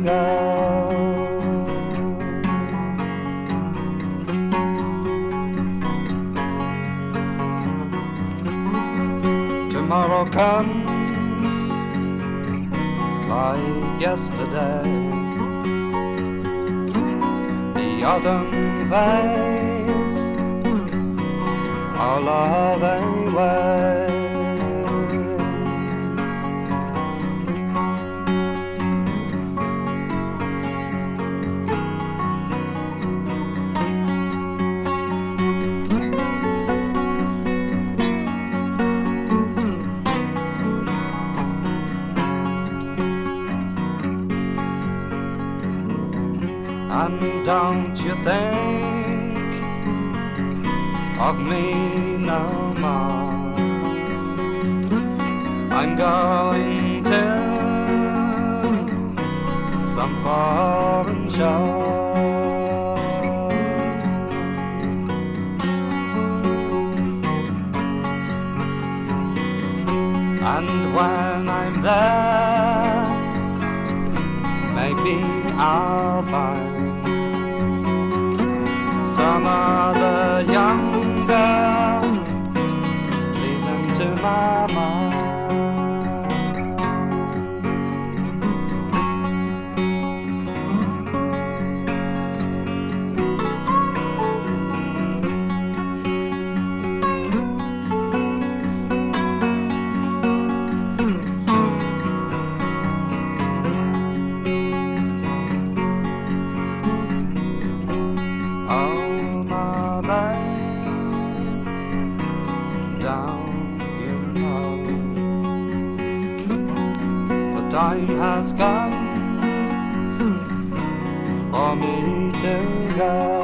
go. Tomorrow comes like yesterday. The autumn fades, our love away. And don't you think of me no more. I'm going to some foreign shore, and when I'm there, maybe I'll find some other young girl, listen to my mind. Oh, my babe, don't you know the time has come for me to go.